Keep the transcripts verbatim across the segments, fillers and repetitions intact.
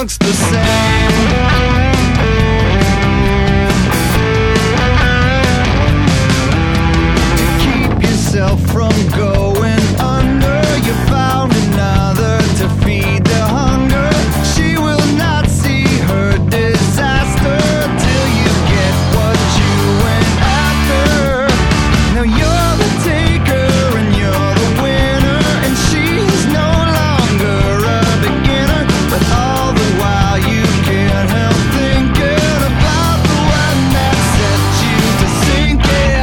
looks the same. From going under, you found another to feed the hunger. She will not see her disaster till you get what you went after. Now you're the taker and you're the winner, and she's no longer a beginner. But all the while you can't help thinking about the one that set you to sinking.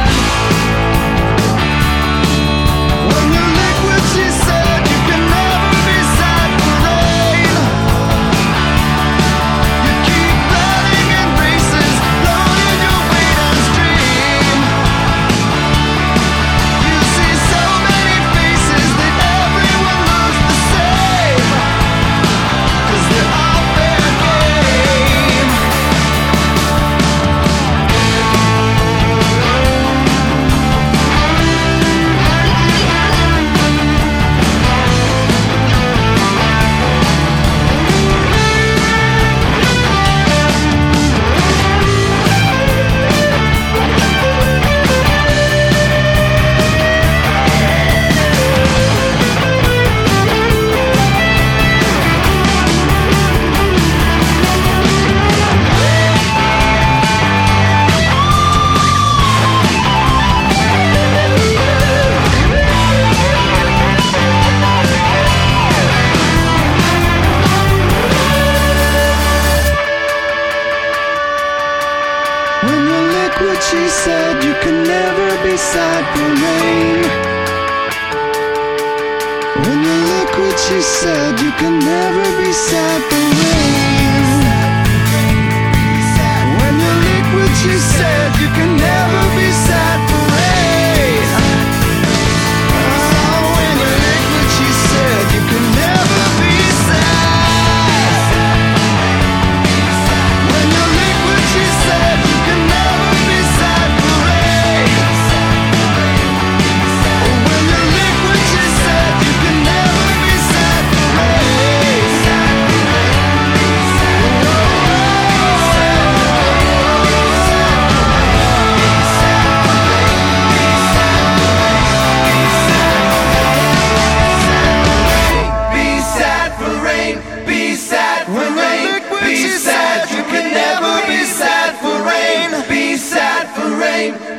She said you can never be sad for rain. You keep running in races, loading your weight on stream. You see so many faces that everyone looks the same, 'cause they're all fair game. When you're liquid, she said you can never be sad for rain. When you're liquid, she said you can never be sad for rain. When you're liquid, she said you can never be sad for rain. Oh, when you're liquid, she said you can never be sad. When you're liquid, she said you can never be sad for rain. When you're liquid, she said you can never be sad for rain. Be sad for rain, be sad for rain, be sad. You can never be sad for rain, be sad for rain.